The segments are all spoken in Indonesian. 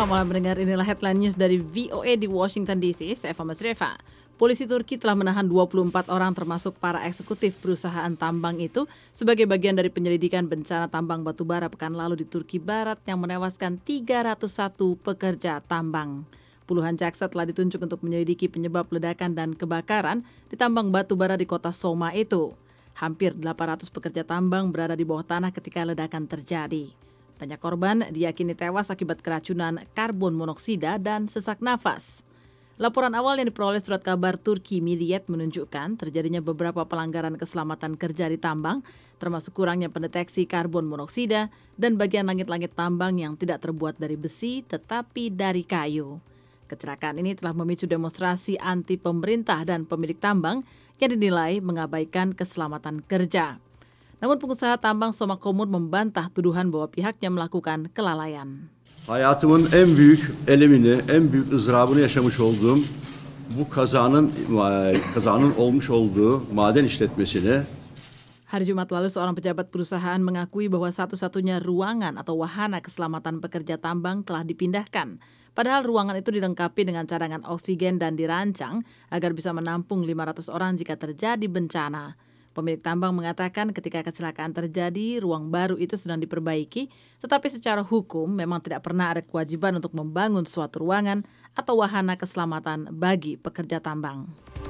Selamat malam mendengar, inilah headline news dari VOA di Washington DC. Saya Fama Sreva. Polisi Turki telah menahan 24 orang termasuk para eksekutif perusahaan tambang itu sebagai bagian dari penyelidikan bencana tambang batubara pekan lalu di Turki Barat yang menewaskan 301 pekerja tambang. Puluhan jaksa telah ditunjuk untuk menyelidiki penyebab ledakan dan kebakaran di tambang batubara di kota Soma itu. Hampir 800 pekerja tambang berada di bawah tanah ketika ledakan terjadi. Banyak korban diyakini tewas akibat keracunan karbon monoksida dan sesak nafas. Laporan awal yang diperoleh surat kabar Turki Milliyet menunjukkan terjadinya beberapa pelanggaran keselamatan kerja di tambang, termasuk kurangnya pendeteksi karbon monoksida dan bagian langit-langit tambang yang tidak terbuat dari besi tetapi dari kayu. Kecelakaan ini telah memicu demonstrasi anti pemerintah dan pemilik tambang yang dinilai mengabaikan keselamatan kerja. Namun pengusaha tambang Soma Komur membantah tuduhan bahwa pihaknya melakukan kelalaian. Hayatımın en büyük elemini, en büyük ızdırabını yaşamış olduğum bu kazanın olmuş olduğu maden işletmesine. Hari Jumat lalu seorang pejabat perusahaan mengakui bahwa satu-satunya ruangan atau wahana keselamatan pekerja tambang telah dipindahkan. Padahal ruangan itu dilengkapi dengan cadangan oksigen dan dirancang agar bisa menampung 500 orang jika terjadi bencana. Pemilik tambang mengatakan ketika kecelakaan terjadi, ruang baru itu sedang diperbaiki, tetapi secara hukum memang tidak pernah ada kewajiban untuk membangun suatu ruangan atau wahana keselamatan bagi pekerja tambang.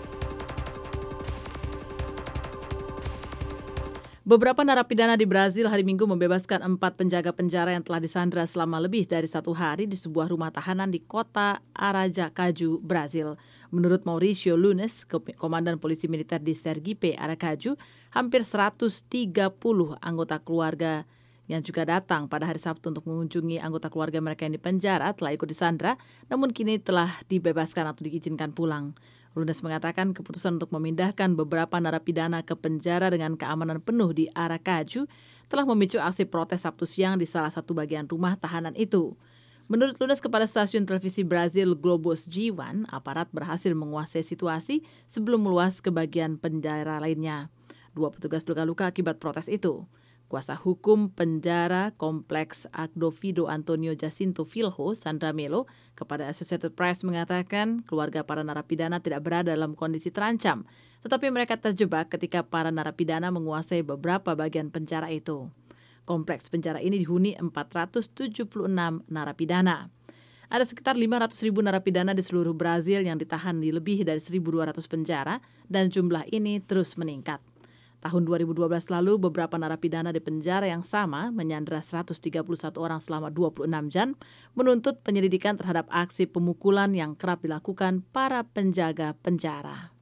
Beberapa narapidana di Brazil hari Minggu membebaskan 4 penjaga penjara yang telah disandra selama lebih dari 1 hari di sebuah rumah tahanan di kota Aracaju, Brazil. Menurut Mauricio Nunes, komandan polisi militer di Sergipe, Aracaju, hampir 130 anggota keluarga yang juga datang pada hari Sabtu untuk mengunjungi anggota keluarga mereka yang dipenjara telah ikut disandra, namun kini telah dibebaskan atau diizinkan pulang. Lunes mengatakan keputusan untuk memindahkan beberapa narapidana ke penjara dengan keamanan penuh di Aracaju telah memicu aksi protes Sabtu siang di salah satu bagian rumah tahanan itu. Menurut Lunes kepada stasiun televisi Brazil Globos G1, aparat berhasil menguasai situasi sebelum meluas ke bagian penjara lainnya. 2 petugas luka-luka akibat protes itu. Kuasa hukum penjara Kompleks Agdovido Antonio Jacinto Filho, Sandra Melo, kepada Associated Press mengatakan keluarga para narapidana tidak berada dalam kondisi terancam, tetapi mereka terjebak ketika para narapidana menguasai beberapa bagian penjara itu. Kompleks penjara ini dihuni 476 narapidana. Ada sekitar 500.000 narapidana di seluruh Brazil yang ditahan di lebih dari 1.200 penjara dan jumlah ini terus meningkat. Tahun 2012 lalu, beberapa narapidana di penjara yang sama menyandra 131 orang selama 26 jam, menuntut penyelidikan terhadap aksi pemukulan yang kerap dilakukan para penjaga penjara.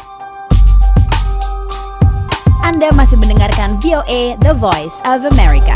Anda masih mendengarkan VOA, The Voice of America.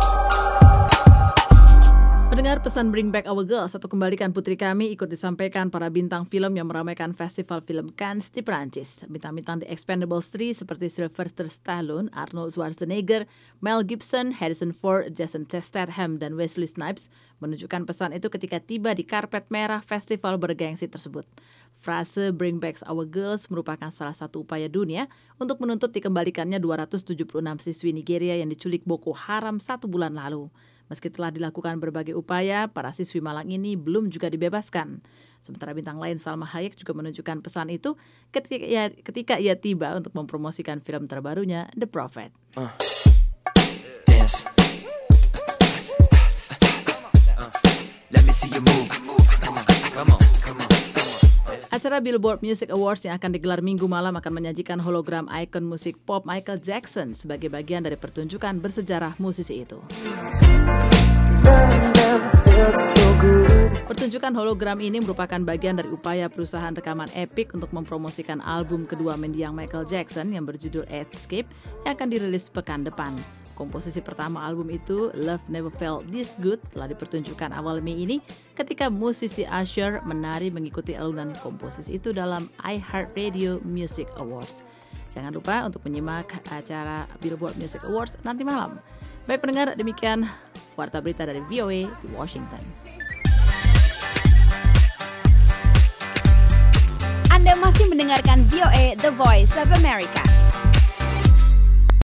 Pendengar, pesan Bring Back Our Girls atau Kembalikan Putri Kami ikut disampaikan para bintang film yang meramaikan Festival Film Cannes di Perancis. Bintang-bintang The Expendables 3 seperti Sylvester Stallone, Arnold Schwarzenegger, Mel Gibson, Harrison Ford, Jason Statham, dan Wesley Snipes menunjukkan pesan itu ketika tiba di karpet merah festival bergengsi tersebut. Frase Bring Back Our Girls merupakan salah satu upaya dunia untuk menuntut dikembalikannya 276 siswi Nigeria yang diculik Boko Haram 1 bulan lalu. Meski telah dilakukan berbagai upaya, para siswi malang ini belum juga dibebaskan. Sementara bintang lain Salma Hayek juga menunjukkan pesan itu ketika ia tiba untuk mempromosikan film terbarunya The Prophet. Dance. Let me see you move. Come on. Acara Billboard Music Awards yang akan digelar Minggu malam akan menyajikan hologram ikon musik pop Michael Jackson sebagai bagian dari pertunjukan bersejarah musisi itu. Pertunjukan hologram ini merupakan bagian dari upaya perusahaan rekaman Epic untuk mempromosikan album kedua mendiang Michael Jackson yang berjudul Escape yang akan dirilis pekan depan. Komposisi pertama album itu, Love Never Felt This Good, telah dipertunjukkan awal Mei ini ketika musisi Usher menari mengikuti alunan komposisi itu dalam iHeartRadio Music Awards. Jangan lupa untuk menyimak acara Billboard Music Awards nanti malam. Baik pendengar, demikian Warta Berita dari VOA di Washington. Anda masih mendengarkan VOA, The Voice of America.